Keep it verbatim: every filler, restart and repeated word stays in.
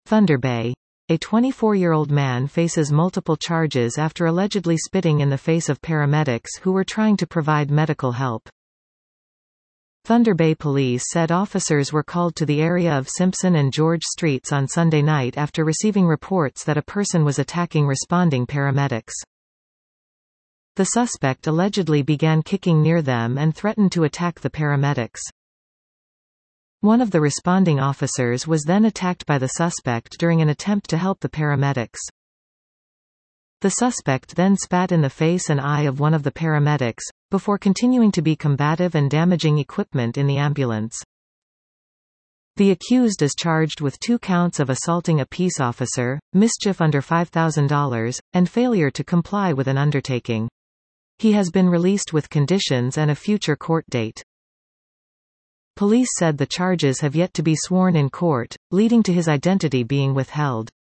Thunder Bay. A twenty-four-year-old man faces multiple charges after allegedly spitting in the face of paramedics who were trying to provide medical help. Thunder Bay police said officers were called to the area of Simpson and George Streets on Sunday night after receiving reports that a person was attacking responding paramedics. The suspect allegedly began kicking near them and threatened to attack the paramedics. One of the responding officers was then attacked by the suspect during an attempt to help the paramedics. The suspect then spat in the face and eye of one of the paramedics, before continuing to be combative and damaging equipment in the ambulance. The accused is charged with two counts of assaulting a peace officer, mischief under five thousand dollars, and failure to comply with an undertaking. He has been released with conditions and a future court date. Police said the charges have yet to be sworn in court, leading to his identity being withheld.